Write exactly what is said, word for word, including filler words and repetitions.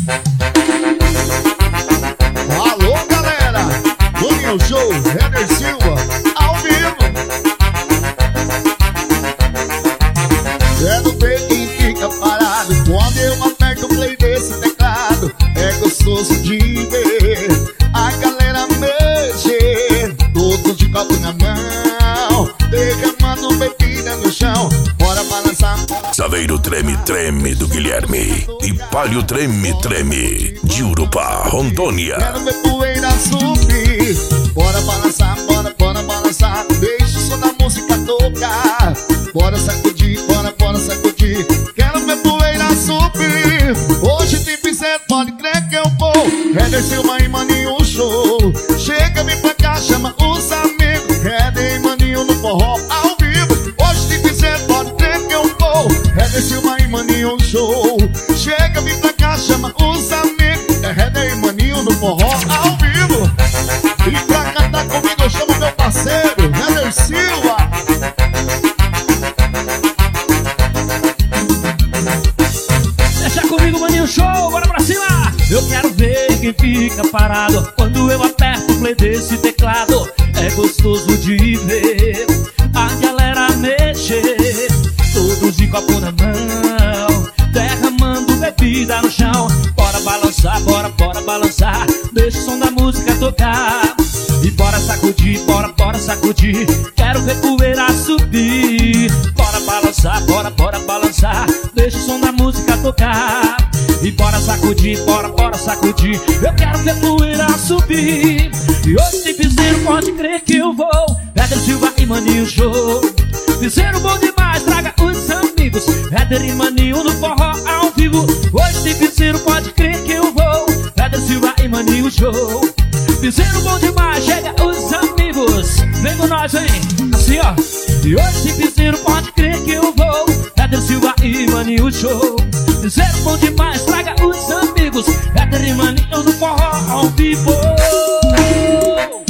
Alô, galera, Maninho Show, Éder Silva, ao vivo. Quero ver quem fica parado quando eu aperto o play desse teclado. É gostoso de ver a galera mexer, todos de copo na mão, derramando bebida no chão. Bora balançar. Saveiro Treme Treme do Guilherme e Palio Treme Treme de Urupá, Rondônia. Quero ver poeira subir. Bora balançar, bora, bora balançar. Deixa o som da música tocar. Bora sacudir, bora, bora sacudir. Quero ver poeira subir. Hoje tem pincel, pode crer que eu vou. Éder Silva e Maninho Show. Chega, vem pra cá, chama os amigos. Éder e Maninho no forró ao vivo. Hoje tem pincel, pode crer que eu vou. Éder Silva e Maninho Show. Chega, vem pra cá, chama os amigos. É Éder e Maninho no forró ao vivo. E pra cantar comigo eu chamo meu parceiro Éder Silva. Deixa comigo, Maninho Show, bora pra cima! Eu quero ver quem fica parado quando eu aperto o play desse teclado. É gostoso de ver a galera mexer, todos de copo na mão, derramando bebida no chão. Bora balançar, bora, bora balançar. Deixa o som da música tocar. E bora sacudir, bora, bora sacudir. Quero ver poeira subir. Bora balançar, bora, bora balançar. Deixa o som da música tocar. E bora sacudir, bora, bora sacudir. Eu quero ver poeira subir. E hoje tem piseiro, pode crer que eu vou. Éder Silva e Maninho Show. Piseiro bom demais, traga os amigos. Éder e Maninho no forró ao vivo. Hoje tem piseiro, pode crer que eu vou. Éder Silva e Maninho Show. Piseiro bom demais, chega os amigos. Vem com nós, hein? Assim, ó. E hoje tem piseiro, pode crer que eu vou. Éder Silva e Maninho Show. Piseiro bom demais, traga os amigos. Éder e Maninho no forró ao vivo.